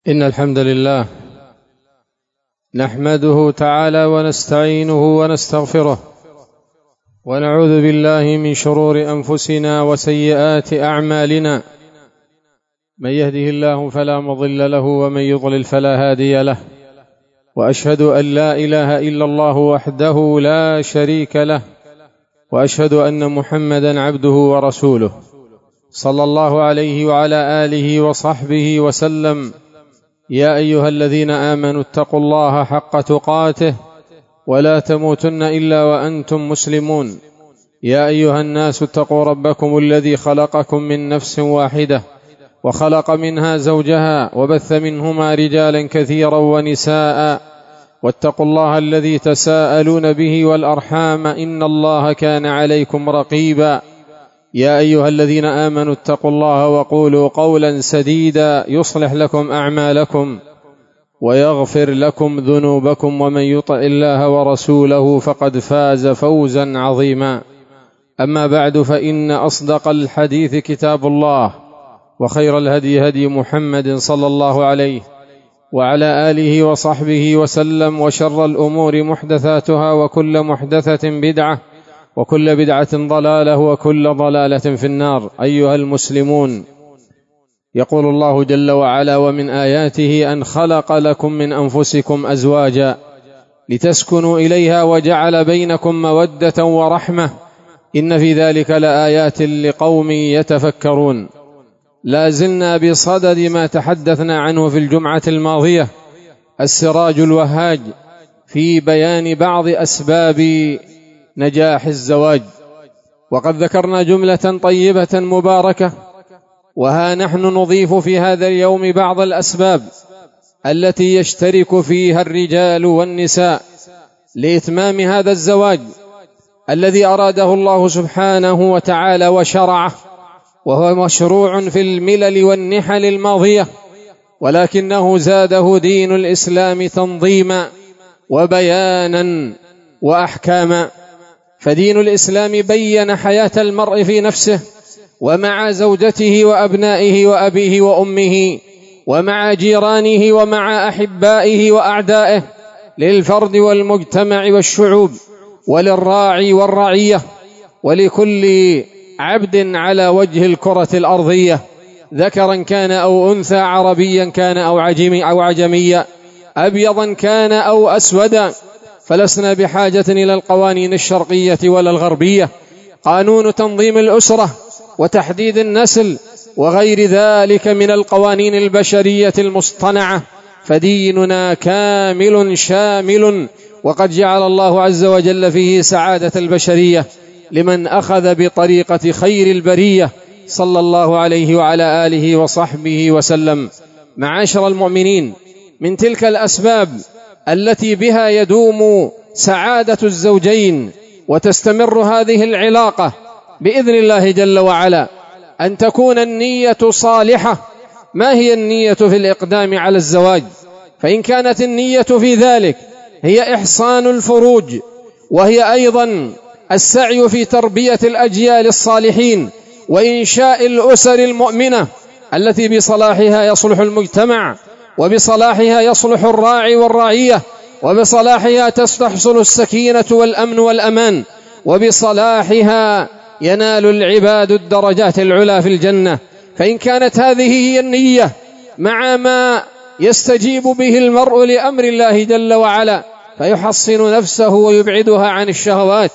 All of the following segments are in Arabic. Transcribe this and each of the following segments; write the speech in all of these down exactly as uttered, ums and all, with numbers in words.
إن الحمد لله نحمده تعالى ونستعينه ونستغفره ونعوذ بالله من شرور أنفسنا وسيئات أعمالنا. من يهده الله فلا مضل له ومن يضلل فلا هادي له، وأشهد أن لا إله إلا الله وحده لا شريك له، وأشهد أن محمدا عبده ورسوله صلى الله عليه وعلى آله وصحبه وسلم. يا أيها الذين آمنوا اتقوا الله حق تقاته ولا تموتن إلا وأنتم مسلمون. يا أيها الناس اتقوا ربكم الذي خلقكم من نفس واحدة وخلق منها زوجها وبث منهما رجالا كثيرا ونساء، واتقوا الله الذي تساءلون به والأرحام إن الله كان عليكم رقيبا. يا أيها الذين آمنوا اتقوا الله وقولوا قولا سديدا يصلح لكم أعمالكم ويغفر لكم ذنوبكم، ومن يطع الله ورسوله فقد فاز فوزا عظيما. أما بعد، فإن أصدق الحديث كتاب الله، وخير الهدي هدي محمد صلى الله عليه وعلى آله وصحبه وسلم، وشر الأمور محدثاتها، وكل محدثة بدعة، وكل بدعة ضلالة، وكل ضلالة في النار. أيها المسلمون، يقول الله جل وعلا: ومن آياته أن خلق لكم من أنفسكم أزواجا لتسكنوا إليها وجعل بينكم مودة ورحمة إن في ذلك لآيات لقوم يتفكرون. لا زلنا بصدد ما تحدثنا عنه في الجمعة الماضية، السراج الوهاج في بيان بعض أسباب نجاح الزواج، وقد ذكرنا جملة طيبة مباركة، وها نحن نضيف في هذا اليوم بعض الأسباب التي يشترك فيها الرجال والنساء لإتمام هذا الزواج الذي أراده الله سبحانه وتعالى وشرعه، وهو مشروع في الملل والنحل الماضية، ولكنه زاده دين الإسلام تنظيما وبيانا وأحكاما. فدين الإسلام بين حياة المرء في نفسه ومع زوجته وأبنائه وأبيه وأمه ومع جيرانه ومع أحبائه وأعدائه، للفرد والمجتمع والشعوب، وللراعي والرعية، ولكل عبد على وجه الكرة الأرضية، ذكرا كان أو أنثى، عربيا كان أو عجمي أو عجميا، أبيضا كان أو أسودا. فلسنا بحاجة إلى القوانين الشرقية ولا الغربية. قانون تنظيم الأسرة وتحديد النسل وغير ذلك من القوانين البشرية المصطنعة، فديننا كامل شامل، وقد جعل الله عز وجل فيه سعادة البشرية لمن أخذ بطريقة خير البرية صلى الله عليه وعلى آله وصحبه وسلم. معاشر المؤمنين، من تلك الأسباب التي بها يدوم سعادة الزوجين وتستمر هذه العلاقة بإذن الله جل وعلا أن تكون النية صالحة. ما هي النية في الإقدام على الزواج؟ فإن كانت النية في ذلك هي إحصان الفروج، وهي أيضا السعي في تربية الأجيال الصالحين وإنشاء الأسر المؤمنة التي بصلاحها يصلح المجتمع، وبصلاحها يصلح الراعي والرعية، وبصلاحها تستحصل السكينة والأمن والأمان، وبصلاحها ينال العباد الدرجات العلى في الجنة. فإن كانت هذه هي النية مع ما يستجيب به المرء لأمر الله جل وعلا، فيحصن نفسه ويبعدها عن الشهوات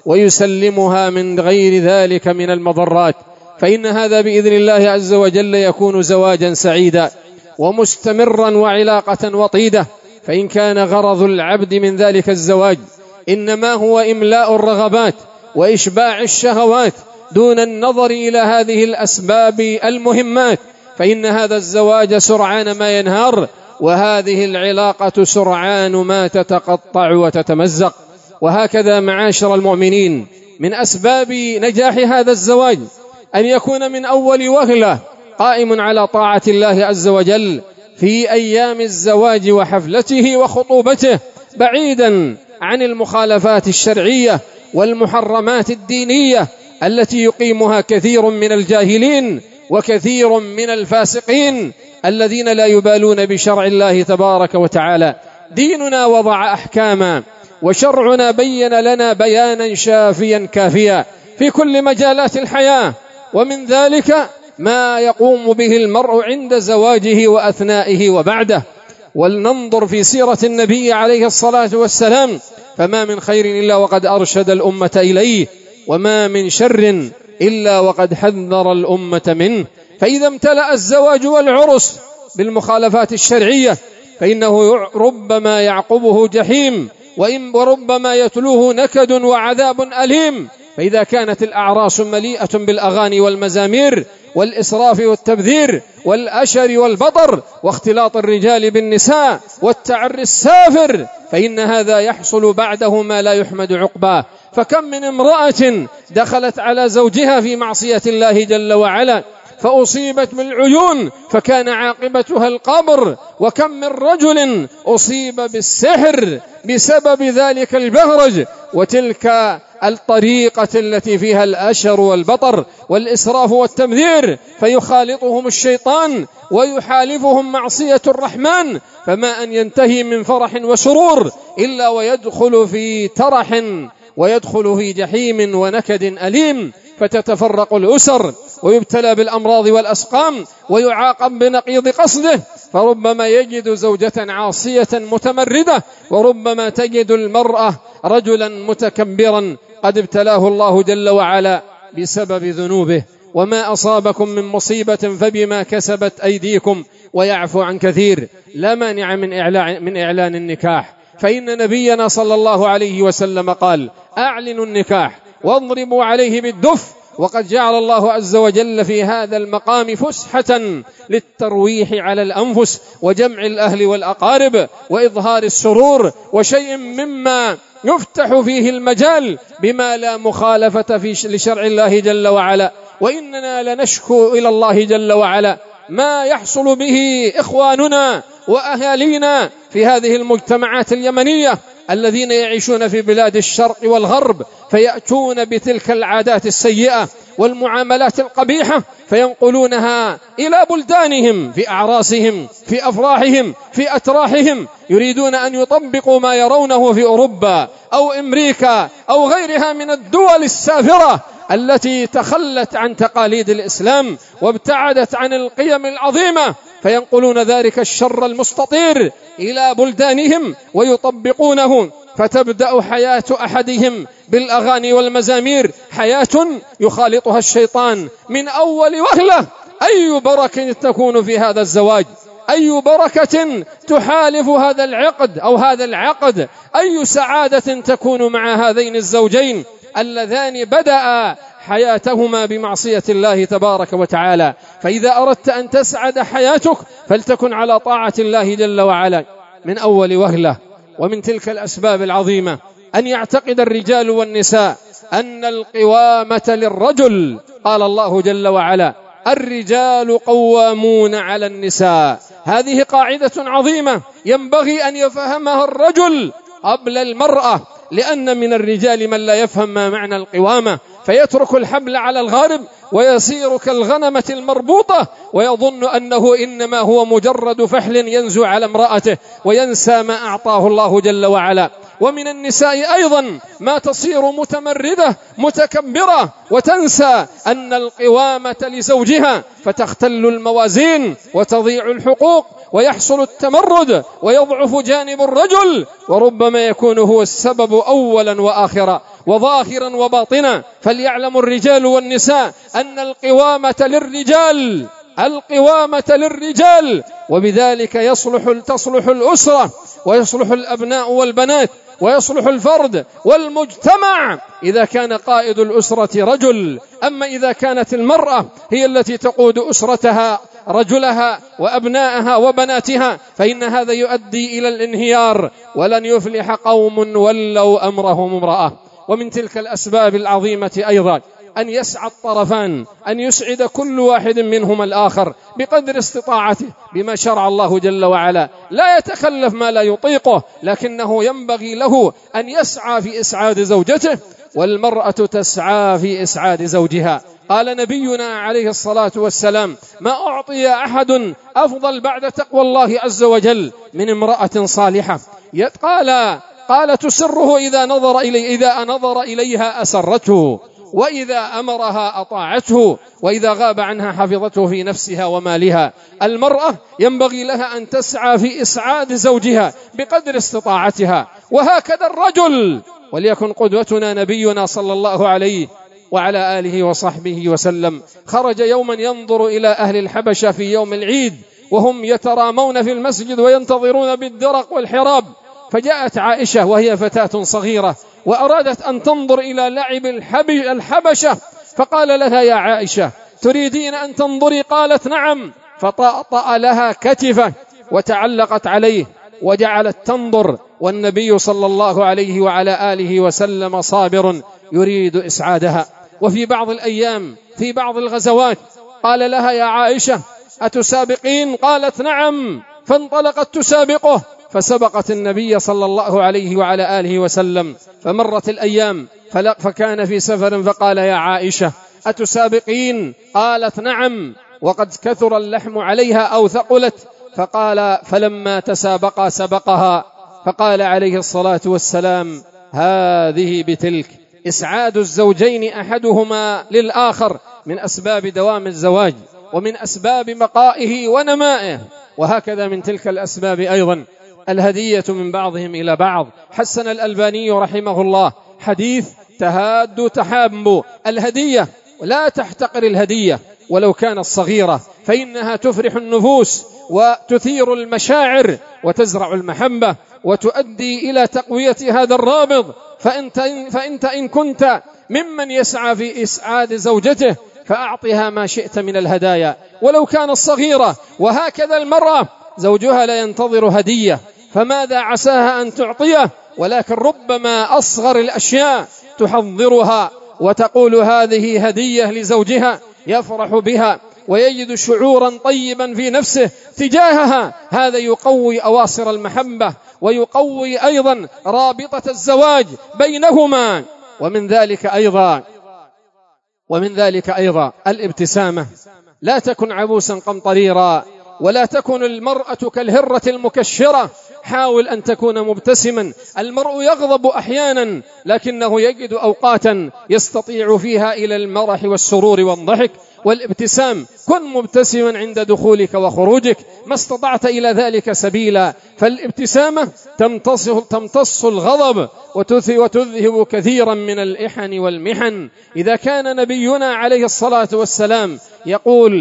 ويسلمها من غير ذلك من المضرات، فإن هذا بإذن الله عز وجل يكون زواجا سعيدا ومستمرا وعلاقة وطيدة. فإن كان غرض العبد من ذلك الزواج إنما هو إملاء الرغبات وإشباع الشهوات دون النظر إلى هذه الأسباب المهمات، فإن هذا الزواج سرعان ما ينهار، وهذه العلاقة سرعان ما تتقطع وتتمزق. وهكذا معاشر المؤمنين، من أسباب نجاح هذا الزواج أن يكون من أول وهلة قائم على طاعة الله عز وجل في أيام الزواج وحفلته وخطوبته، بعيدا عن المخالفات الشرعية والمحرمات الدينية التي يقيمها كثير من الجاهلين وكثير من الفاسقين الذين لا يبالون بشرع الله تبارك وتعالى. ديننا وضع أحكاما، وشرعنا بين لنا بيانا شافيا كافيا في كل مجالات الحياة، ومن ذلك ما يقوم به المرء عند زواجه وأثنائه وبعده. ولننظر في سيرة النبي عليه الصلاة والسلام، فما من خير إلا وقد أرشد الأمة إليه، وما من شر إلا وقد حذر الأمة منه. فإذا امتلأ الزواج والعرس بالمخالفات الشرعية فإنه ربما يعقبه جحيم، وربما يتلوه نكد وعذاب أليم. فإذا كانت الأعراس مليئة بالأغاني والمزامير والإسراف والتبذير والأشر والبطر واختلاط الرجال بالنساء والتعري السافر، فإن هذا يحصل بعده ما لا يحمد عقباه. فكم من امرأة دخلت على زوجها في معصية الله جل وعلا فأصيبت بالعيون فكان عاقبتها القبر، وكم من رجل أصيب بالسحر بسبب ذلك البهرج وتلك الطريقة التي فيها الأشر والبطر والإسراف والتبذير، فيخالطهم الشيطان ويحالفهم معصية الرحمن، فما أن ينتهي من فرح وسرور إلا ويدخل في ترح ويدخل في جحيم ونكد أليم، فتتفرق الأسر ويبتلى بالأمراض والأسقام ويعاقب بنقيض قصده. فربما يجد زوجة عاصية متمردة، وربما تجد المرأة رجلا متكبرا قد ابتلاه الله جل وعلا بسبب ذنوبه. وما أصابكم من مصيبة فبما كسبت أيديكم ويعفو عن كثير. لا مانع من إعلان, من إعلان النكاح، فإن نبينا صلى الله عليه وسلم قال: أعلنوا النكاح واضربوا عليه بالدف. وقد جعل الله عز وجل في هذا المقام فسحة للترويح على الأنفس وجمع الأهل والأقارب وإظهار السرور، وشيء مما يفتح فيه المجال بما لا مخالفة في لشرع الله جل وعلا. وإننا لنشكو إلى الله جل وعلا ما يحصل به إخواننا وأهالينا في هذه المجتمعات اليمنية الذين يعيشون في بلاد الشرق والغرب، فيأتون بتلك العادات السيئة والمعاملات القبيحة فينقلونها إلى بلدانهم في أعراسهم في أفراحهم في أتراحهم، يريدون أن يطبقوا ما يرونه في أوروبا أو أمريكا أو غيرها من الدول السافرة التي تخلت عن تقاليد الإسلام وابتعدت عن القيم العظيمة، فينقلون ذلك الشر المستطير إلى بلدانهم ويطبقونه. فتبدأ حياة أحدهم بالأغاني والمزامير حياة يخالطها الشيطان من أول وهلة. أي بركة تكون في هذا الزواج، أي بركة تحالف هذا العقد أو هذا العقد، أي سعادة تكون مع هذين الزوجين اللذان بدأ حياتهما بمعصية الله تبارك وتعالى. فإذا أردت أن تسعد حياتك فلتكن على طاعة الله جل وعلا من أول وهلة. ومن تلك الأسباب العظيمة أن يعتقد الرجال والنساء أن القوامة للرجل. قال الله جل وعلا: الرجال قوامون على النساء. هذه قاعدة عظيمة ينبغي أن يفهمها الرجل قبل المرأة، لأن من الرجال من لا يفهم ما معنى القوامة فيترك الحبل على الغارب ويصير كالغنمة المربوطة ويظن أنه إنما هو مجرد فحل ينزو على امرأته وينسى ما أعطاه الله جل وعلا. ومن النساء أيضا ما تصير متمردة متكبرة وتنسى أن القوامة لزوجها، فتختل الموازين وتضيع الحقوق ويحصل التمرد ويضعف جانب الرجل، وربما يكون هو السبب أولا وآخرا وظاهرا وباطنا. فليعلم الرجال والنساء أن القوامة للرجال، القوامة للرجال، وبذلك يصلح تصلح الأسرة ويصلح الأبناء والبنات ويصلح الفرد والمجتمع إذا كان قائد الأسرة رجل. أما إذا كانت المرأة هي التي تقود أسرتها رجلها وأبنائها وبناتها فإن هذا يؤدي إلى الانهيار، ولن يفلح قوم ولوا أمرهم امرأة. ومن تلك الأسباب العظيمة أيضا أن يسعى الطرفان، أن يسعد كل واحد منهما الآخر بقدر استطاعته بما شرع الله جل وعلا، لا يتكلف ما لا يطيقه، لكنه ينبغي له أن يسعى في إسعاد زوجته، والمرأة تسعى في إسعاد زوجها. قال نبينا عليه الصلاة والسلام: ما أعطي أحد أفضل بعد تقوى الله عز وجل من امرأة صالحة. قال قال تسره إذا نظر إلي إذا نظر إليها أسرته، وإذا أمرها أطاعته، وإذا غاب عنها حفظته في نفسها ومالها. المرأة ينبغي لها أن تسعى في إسعاد زوجها بقدر استطاعتها، وهكذا الرجل. وليكن قدوتنا نبينا صلى الله عليه وعلى آله وصحبه وسلم. خرج يوما ينظر إلى أهل الحبشة في يوم العيد وهم يترامون في المسجد وينتظرون بالدرق والحراب، فجاءت عائشة وهي فتاة صغيرة وأرادت أن تنظر إلى لعب الحبشة، فقال لها: يا عائشة تريدين أن تنظري؟ قالت: نعم. فطأطأ لها كتفه وتعلقت عليه وجعلت تنظر، والنبي صلى الله عليه وعلى آله وسلم صابر يريد إسعادها. وفي بعض الأيام في بعض الغزوات قال لها: يا عائشة أتسابقين؟ قالت: نعم. فانطلقت تسابقه، فسبقت النبي صلى الله عليه وعلى آله وسلم. فمرت الأيام فكان في سفر، فقال: يا عائشة أتسابقين؟ قالت: نعم. وقد كثر اللحم عليها أو ثقلت. فقال: فلما تسابقا سبقها. فقال عليه الصلاة والسلام: هذه بتلك. إسعاد الزوجين أحدهما للآخر من أسباب دوام الزواج ومن أسباب بقائه ونمائه. وهكذا من تلك الأسباب أيضا الهدية من بعضهم إلى بعض. حسن الألباني رحمه الله حديث: تهاد تحاب. الهدية، لا تحتقر الهدية ولو كانت صغيرة، فإنها تفرح النفوس وتثير المشاعر وتزرع المحبة وتؤدي إلى تقوية هذا الرابط. فأنت, فأنت إن كنت ممن يسعى في إسعاد زوجته فأعطها ما شئت من الهدايا ولو كانت صغيرة. وهكذا المرأة زوجها لا ينتظر هدية، فماذا عساها أن تعطيه؟ ولكن ربما أصغر الأشياء تحضرها وتقول هذه هدية لزوجها، يفرح بها ويجد شعورا طيبا في نفسه تجاهها. هذا يقوي أواصر المحبة ويقوي أيضا رابطة الزواج بينهما. ومن ذلك أيضا ومن ذلك أيضا الابتسامة. لا تكن عبوسا قمطريرا، ولا تكن المرأة كالهرة المكشرة. حاول أن تكون مبتسما. المرء يغضب أحيانا، لكنه يجد أوقاتا يستطيع فيها إلى المرح والسرور والضحك والابتسام. كن مبتسما عند دخولك وخروجك ما استطعت إلى ذلك سبيلا. فالابتسامة تمتص, تمتص الغضب وتذهب كثيرا من الإحن والمحن. إذا كان نبينا عليه الصلاة والسلام يقول: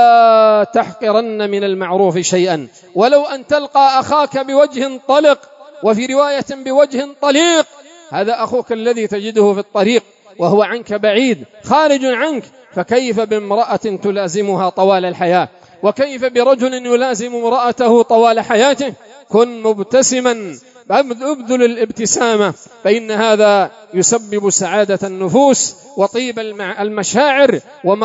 لا تحقرن من المعروف شيئا ولو أن تلقى أخاك بوجه طلق، وفي رواية بوجه طليق. هذا أخوك الذي تجده في الطريق وهو عنك بعيد خارج عنك، فكيف بامرأة تلازمها طوال الحياة؟ وكيف برجل يلازم امرأته طوال حياته؟ كن مبتسما، ابذل الابتسامة، فإن هذا يسبب سعادة النفوس وطيب المشاعر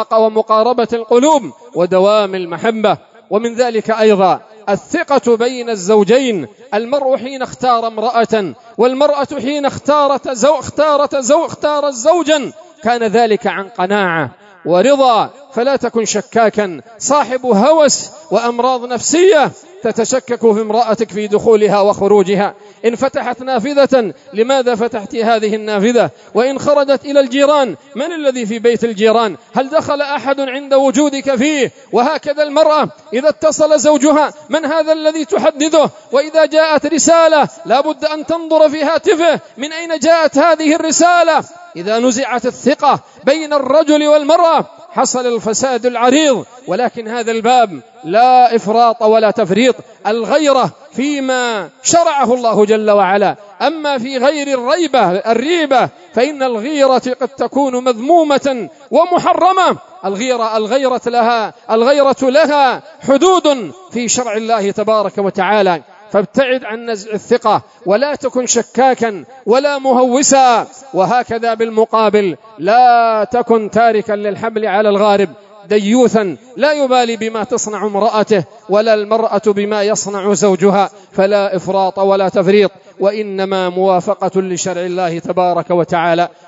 ومقاربة القلوب ودوام المحبة. ومن ذلك أيضا الثقة بين الزوجين. المرء حين اختار امرأة والمرأة حين اختارت زو اختارت زو اختارت زوجا كان ذلك عن قناعة ورضا. فلا تكن شكاكا صاحب هوس وأمراض نفسية تتشكك في امرأتك في دخولها وخروجها. إن فتحت نافذة لماذا فتحت هذه النافذة؟ وإن خرجت إلى الجيران من الذي في بيت الجيران؟ هل دخل أحد عند وجودك فيه؟ وهكذا المرأة إذا اتصل زوجها من هذا الذي تحدثه؟ وإذا جاءت رسالة لابد أن تنظر في هاتفه من أين جاءت هذه الرسالة. إذا نزعت الثقة بين الرجل والمرأة حصل الفساد العريض. ولكن هذا الباب لا إفراط ولا تفريط. الغيرة فيما شرعه الله جل وعلا، أما في غير الريبة الريبة فإن الغيرة قد تكون مذمومة ومحرمة. الغيرة الغيرة لها الغيرة لها حدود في شرع الله تبارك وتعالى. فابتعد عن نزع الثقة ولا تكن شكاكا ولا مهوسا. وهكذا بالمقابل لا تكن تاركا للحبل على الغارب ديوثا لا يبالي بما تصنع امرأته ولا المرأة بما يصنع زوجها. فلا إفراط ولا تفريط، وإنما موافقة لشرع الله تبارك وتعالى.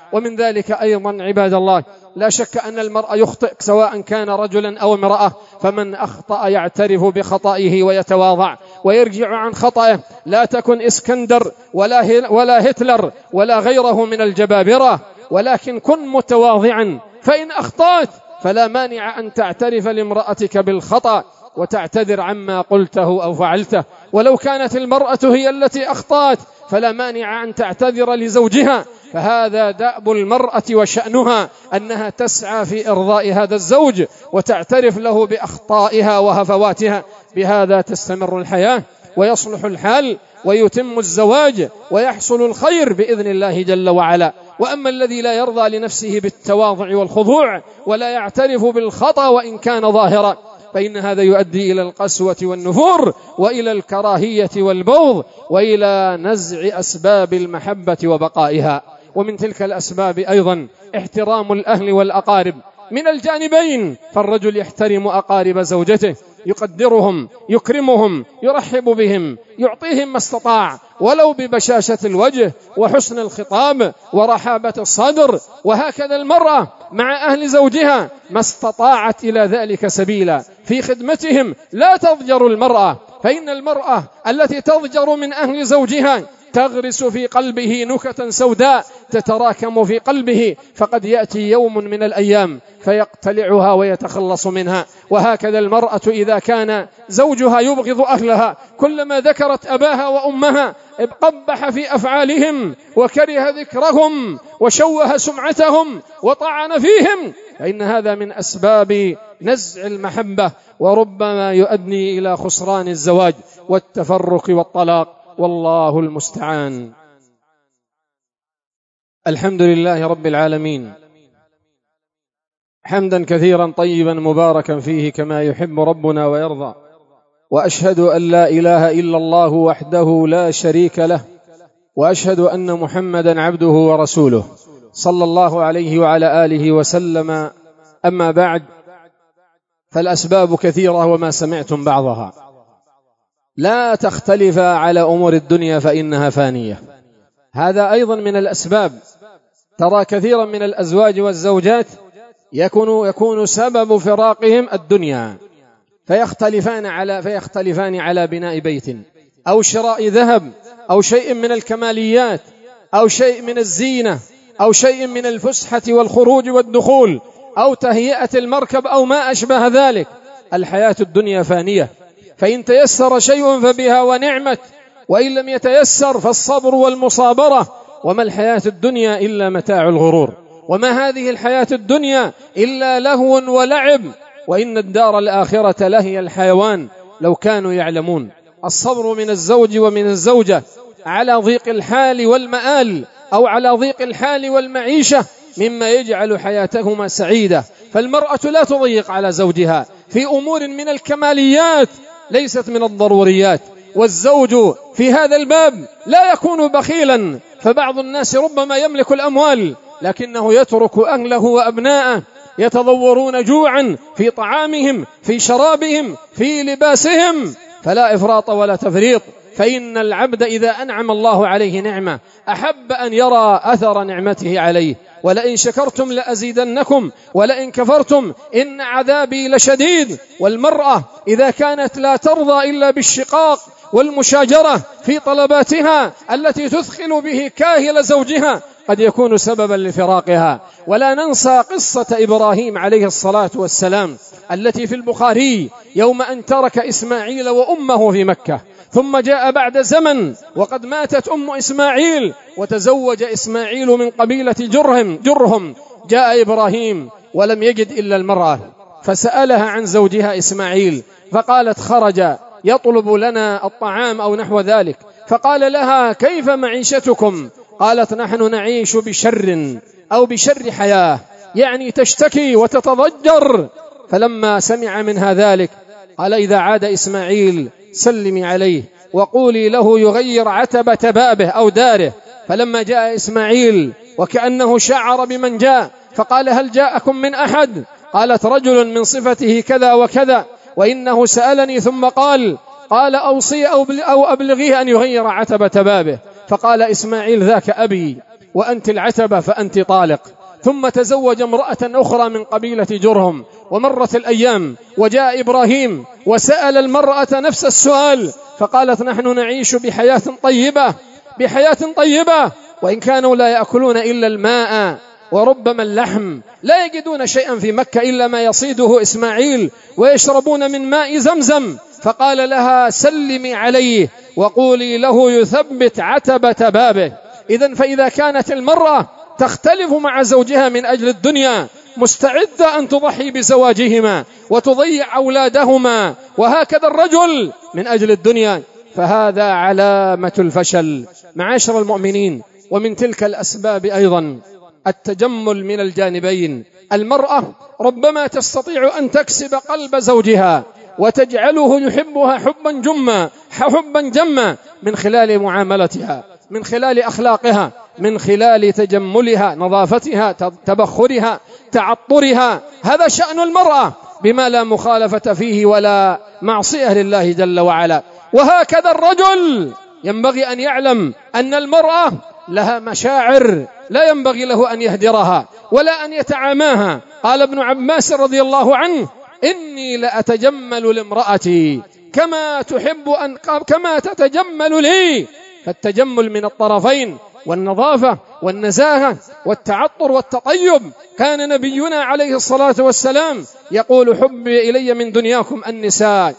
ومن ذلك أيضا عباد الله لا شك أن المرء يخطئ سواء كان رجلا أو امرأة، فمن أخطأ يعترف بخطئه ويتواضع ويرجع عن خطئه. لا تكن إسكندر ولا ولا هتلر ولا غيره من الجبابرة، ولكن كن متواضعا، فإن أخطأت فلا مانع أن تعترف لامرأتك بالخطأ وتعتذر عما قلته أو فعلته. ولو كانت المرأة هي التي أخطأت فلا مانع أن تعتذر لزوجها، فهذا دأب المرأة وشأنها أنها تسعى في إرضاء هذا الزوج وتعترف له بأخطائها وهفواتها. بهذا تستمر الحياة ويصلح الحال ويتم الزواج ويحصل الخير بإذن الله جل وعلا. وأما الذي لا يرضى لنفسه بالتواضع والخضوع ولا يعترف بالخطأ وإن كان ظاهرا، فإن هذا يؤدي إلى القسوة والنفور وإلى الكراهية والبغض وإلى نزع أسباب المحبة وبقائها. ومن تلك الأسباب أيضا احترام الأهل والأقارب من الجانبين، فالرجل يحترم أقارب زوجته، يقدرهم، يكرمهم، يرحب بهم، يعطيهم ما استطاع ولو ببشاشة الوجه وحسن الخطاب ورحابة الصدر. وهكذا المرأة مع أهل زوجها ما استطاعت إلى ذلك سبيلا في خدمتهم. لا تضجر المرأة، فإن المرأة التي تضجر من أهل زوجها تغرس في قلبه نكتا سوداء تتراكم في قلبه، فقد يأتي يوم من الأيام فيقتلعها ويتخلص منها. وهكذا المرأة إذا كان زوجها يبغض أهلها، كلما ذكرت أباها وأمها قبح في أفعالهم وكره ذكرهم وشوه سمعتهم وطعن فيهم، فإن هذا من أسباب نزع المحبة، وربما يؤدي إلى خسران الزواج والتفرق والطلاق، والله المستعان. الحمد لله رب العالمين، حمدا كثيرا طيبا مباركا فيه كما يحب ربنا ويرضى. وأشهد أن لا إله إلا الله وحده لا شريك له، وأشهد أن محمدا عبده ورسوله صلى الله عليه وعلى آله وسلم. أما بعد، فالأسباب كثيرة وما سمعتم بعضها. لا تختلف على أمور الدنيا فإنها فانية، هذا أيضا من الأسباب. ترى كثيرا من الأزواج والزوجات يكون يكون سبب فراقهم الدنيا، فيختلفان على فيختلفان على بناء بيت أو شراء ذهب أو شيء من الكماليات أو شيء من الزينة أو شيء من الفسحة والخروج والدخول أو تهيئة المركب أو ما أشبه ذلك. الحياة الدنيا فانية، فإن تيسر شيء فبها ونعمت، وإن لم يتيسر فالصبر والمصابرة. وما الحياة الدنيا إلا متاع الغرور، وما هذه الحياة الدنيا إلا لهو ولعب، وإن الدار الآخرة لهي الحيوان لو كانوا يعلمون. الصبر من الزوج ومن الزوجة على ضيق الحال والمآل أو على ضيق الحال والمعيشة مما يجعل حياتهما سعيدة. فالمرأة لا تضيق على زوجها في أمور من الكماليات ليست من الضروريات، والزوج في هذا الباب لا يكون بخيلا. فبعض الناس ربما يملك الأموال لكنه يترك أهله وأبناءه يتضورون جوعا في طعامهم، في شرابهم، في لباسهم. فلا إفراط ولا تفريط، فإن العبد إذا أنعم الله عليه نعمة أحب أن يرى أثر نعمته عليه. ولئن شكرتم لأزيدنكم ولئن كفرتم إن عذابي لشديد. والمرأة إذا كانت لا ترضى إلا بالشقاق والمشاجرة في طلباتها التي تثخل به كاهل زوجها قد يكون سببا لفراقها. ولا ننسى قصة إبراهيم عليه الصلاة والسلام التي في البخاري يوم أن ترك إسماعيل وأمه في مكة، ثم جاء بعد زمن وقد ماتت أم إسماعيل وتزوج إسماعيل من قبيلة جرهم جرهم جاء إبراهيم ولم يجد إلا المرأة، فسألها عن زوجها إسماعيل فقالت خرج يطلب لنا الطعام أو نحو ذلك. فقال لها كيف معيشتكم؟ قالت نحن نعيش بشر أو بشر حياة، يعني تشتكي وتتضجر. فلما سمع منها ذلك قال إذا عاد إسماعيل سلمي عليه وقولي له يغير عتبة بابه أو داره. فلما جاء إسماعيل وكأنه شعر بمن جاء فقال هل جاءكم من أحد؟ قالت رجل من صفته كذا وكذا وإنه سألني ثم قال قال أوصي أو أبلغيه أن يغير عتبة بابه. فقال إسماعيل ذاك أبي وأنت العتبة فأنت طالق. ثم تزوج امرأة أخرى من قبيلة جرهم، ومرت الأيام وجاء إبراهيم وسأل المرأة نفس السؤال، فقالت نحن نعيش بحياة طيبة بحياة طيبة وإن كانوا لا يأكلون إلا الماء وربما اللحم، لا يجدون شيئا في مكة إلا ما يصيده إسماعيل ويشربون من ماء زمزم. فقال لها سلمي عليه وقولي له يثبت عتبة بابه. إذن فإذا كانت المرأة تختلف مع زوجها من أجل الدنيا، مستعدة أن تضحي بزواجهما وتضيع أولادهما، وهكذا الرجل من أجل الدنيا، فهذا علامة الفشل. معاشر المؤمنين، ومن تلك الأسباب أيضا التجمل من الجانبين. المرأة ربما تستطيع أن تكسب قلب زوجها وتجعله يحبها حبا جما حبا جما من خلال معاملتها، من خلال أخلاقها، من خلال تجملها، نظافتها، تبخرها، تعطرها. هذا شأن المرأة بما لا مخالفة فيه ولا معصية لله جل وعلا. وهكذا الرجل ينبغي أن يعلم أن المرأة لها مشاعر لا ينبغي له أن يهدرها ولا أن يتعاماها. قال ابن عباس رضي الله عنه إني لأتجمل لامرأتي كما تحب أن كما تتجمل لي. فالتجمل من الطرفين، والنظافة والنزاهة والتعطر والتطيب. كان نبينا عليه الصلاة والسلام يقول حبي إلي من دنياكم النساء،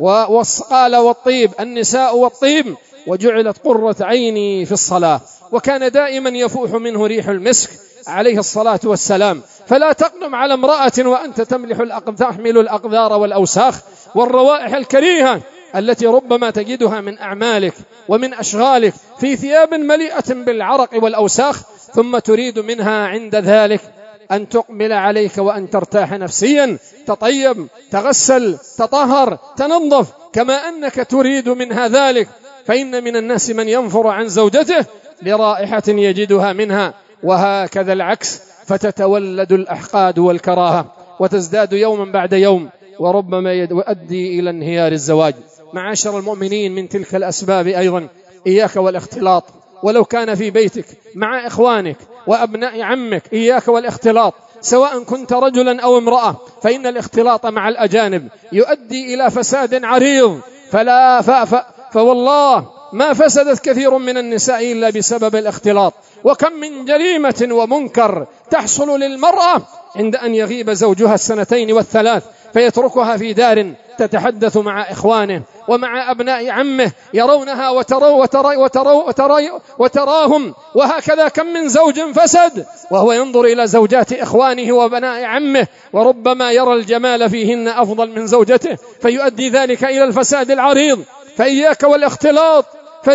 وقال والطيب النساء والطيب، وجعلت قرة عيني في الصلاة. وكان دائما يفوح منه ريح المسك عليه الصلاة والسلام. فلا تقدم على امرأة وأنت تملح تحمل الأقذار والأوساخ والروائح الكريهة التي ربما تجدها من أعمالك ومن أشغالك في ثياب مليئة بالعرق والأوساخ، ثم تريد منها عند ذلك أن تقبل عليك وأن ترتاح نفسيا، تطيب، تغسل، تطهر، تنظف كما أنك تريد منها ذلك. فإن من الناس من ينفر عن زوجته لرائحة يجدها منها، وهكذا العكس، فتتولد الأحقاد والكراهة وتزداد يوما بعد يوم، وربما يؤدي إلى انهيار الزواج. معاشر المؤمنين، من تلك الأسباب أيضا إياك والاختلاط، ولو كان في بيتك مع إخوانك وأبناء عمك، إياك والاختلاط سواء كنت رجلا أو امرأة، فإن الاختلاط مع الأجانب يؤدي إلى فساد عريض. فلا ف... فوالله ما فسدت كثير من النساء إلا بسبب الاختلاط. وكم من جريمة ومنكر تحصل للمرأة عند أن يغيب زوجها السنتين والثلاث، فيتركها في دار تتحدث مع إخوانه ومع أبناء عمه يرونها وترو وترى وترى وترى وتراهم. وهكذا كم من زوج فسد وهو ينظر إلى زوجات إخوانه وبناء عمه، وربما يرى الجمال فيهن أفضل من زوجته، فيؤدي ذلك إلى الفساد العريض. فإياك والاختلاط،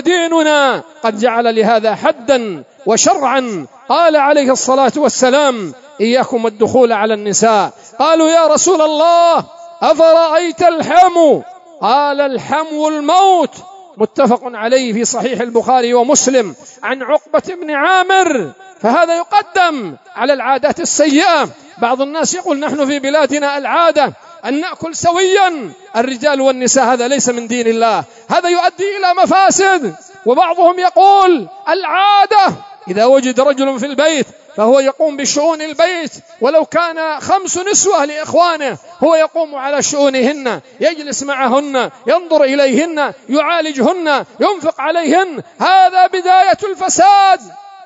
فديننا قد جعل لهذا حدا وشرعا. قال عليه الصلاة والسلام إياكم الدخول على النساء. قالوا يا رسول الله أفرأيت الحمو؟ قال الحمو الموت. متفق عليه في صحيح البخاري ومسلم عن عقبة بن عامر. فهذا يقدم على العادات السيئة. بعض الناس يقول نحن في بلادنا العادة أن نأكل سويا الرجال والنساء، هذا ليس من دين الله، هذا يؤدي إلى مفاسد. وبعضهم يقول العادة إذا وجد رجل في البيت فهو يقوم بشؤون البيت، ولو كان خمس نسوة لإخوانه هو يقوم على شؤونهن، يجلس معهن، ينظر إليهن، يعالجهن، ينفق عليهن. هذا بداية الفساد،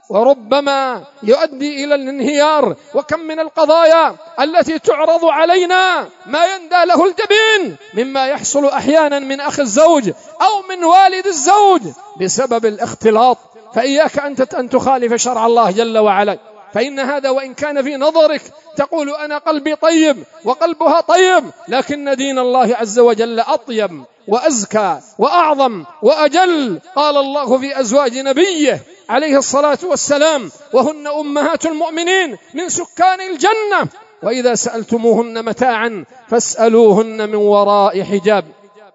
وربما يؤدي إلى الانهيار. وكم من القضايا التي تعرض علينا ما يندى له الجبين مما يحصل أحيانا من أخ الزوج أو من والد الزوج بسبب الاختلاط. فإياك أن تخالف شرع الله جل وعلا، فإن هذا وإن كان في نظرك تقول أنا قلبي طيب وقلبها طيب، لكن دين الله عز وجل أطيب وأزكى وأعظم وأجل. قال الله في أزواج نبيه عليه الصلاة والسلام وهن أمهات المؤمنين من سكان الجنة، وإذا سألتموهن متاعا فاسألوهن من وراء حجاب.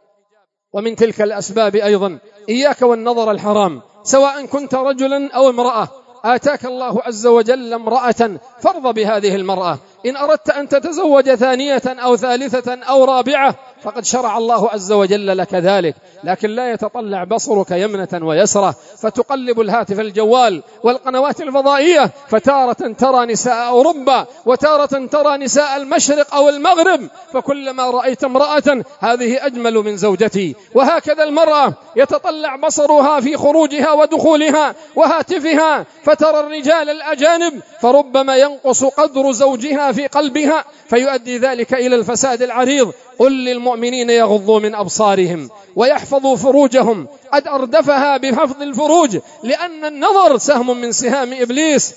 ومن تلك الأسباب أيضا إياك والنظر الحرام، سواء كنت رجلا أو امرأة. آتاك الله عز وجل امرأة فارض بهذه المرأة. إن أردت أن تتزوج ثانية أو ثالثة أو رابعة فقد شرع الله عز وجل لك ذلك، لكن لا يتطلع بصرك يمنة ويسرة فتقلب الهاتف الجوال والقنوات الفضائية، فتارة ترى نساء أوروبا وتارة ترى نساء المشرق أو المغرب، فكلما رأيت امرأة هذه أجمل من زوجتي. وهكذا المرأة يتطلع بصرها في خروجها ودخولها وهاتفها فترى الرجال الأجانب، فربما ينقص قدر زوجها في قلبها فيؤدي ذلك إلى الفساد العريض. قل للمؤمنين يغضوا من أبصارهم ويحفظوا فروجهم، قد أردفها بحفظ الفروج، لأن النظر سهم من سهام إبليس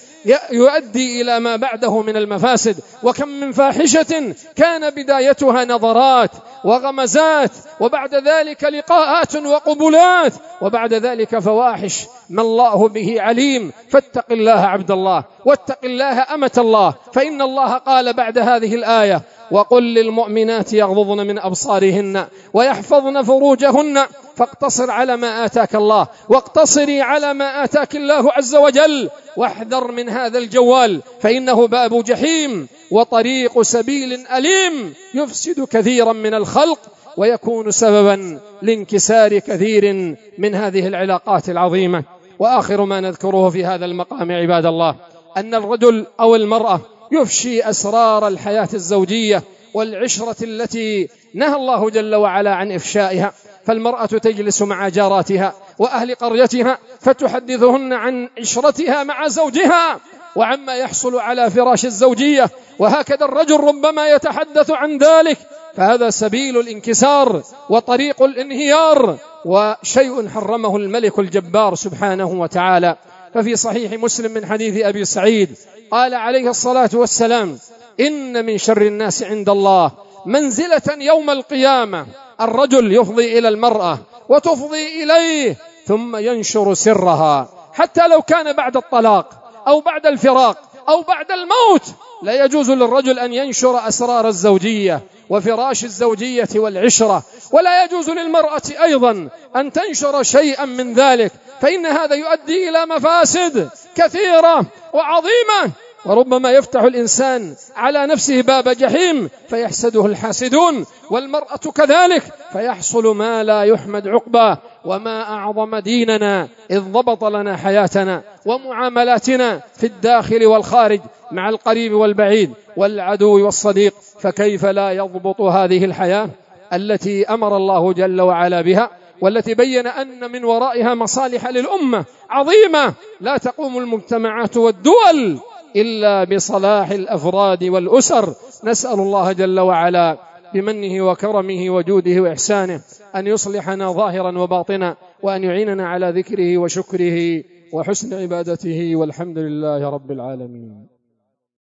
يؤدي إلى ما بعده من المفاسد. وكم من فاحشة كان بدايتها نظرات وغمزات، وبعد ذلك لقاءات وقبلات، وبعد ذلك فواحش ما الله به عليم. فاتق الله عبد الله، واتق الله أمة الله، فإن الله قال بعد هذه الآية: وقل للمؤمنات يغضضن من أبصارهن ويحفظن فروجهن. فاقتصر على ما آتاك الله، واقتصري على ما آتاك الله عز وجل، واحذر من هذا الجوال، فإنه باب جحيم وطريق سبيل أليم يفسد كثيرا من الخلق، ويكون سببا لانكسار كثير من هذه العلاقات العظيمة. وآخر ما نذكره في هذا المقام عباد الله أن الرجل أو المرأة يفشي أسرار الحياة الزوجية والعشرة التي نهى الله جل وعلا عن إفشائها. فالمرأة تجلس مع جاراتها وأهل قريتها فتحدثهن عن عشرتها مع زوجها وعما يحصل على فراش الزوجية، وهكذا الرجل ربما يتحدث عن ذلك، فهذا سبيل الانكسار وطريق الانهيار، وشيء حرمه الملك الجبار سبحانه وتعالى. ففي صحيح مسلم من حديث أبي سعيد قال عليه الصلاة والسلام: إن من شر الناس عند الله منزلة يوم القيامة الرجل يفضي إلى المرأة وتفضي إليه ثم ينشر سرها، حتى لو كان بعد الطلاق أو بعد الفراق أو بعد الموت لا يجوز للرجل أن ينشر أسرار الزوجية وفراش الزوجية والعشرة، ولا يجوز للمرأة أيضا أن تنشر شيئا من ذلك، فإن هذا يؤدي إلى مفاسد كثيرة وعظيمة، وربما يفتح الإنسان على نفسه باب جحيم فيحسده الحاسدون، والمرأة كذلك فيحصل ما لا يحمد عقباه. وما أعظم ديننا إذ ضبط لنا حياتنا ومعاملاتنا في الداخل والخارج مع القريب والبعيد والعدو والصديق، فكيف لا يضبط هذه الحياة التي أمر الله جل وعلا بها، والتي بين أن من ورائها مصالح للأمة عظيمة لا تقوم المجتمعات والدول إلا بصلاح الأفراد والأسر. نسأل الله جل وعلا بمنه وكرمه وجوده وإحسانه أن يصلحنا ظاهرا وباطنا، وأن يعيننا على ذكره وشكره وحسن عبادته، والحمد لله رب العالمين.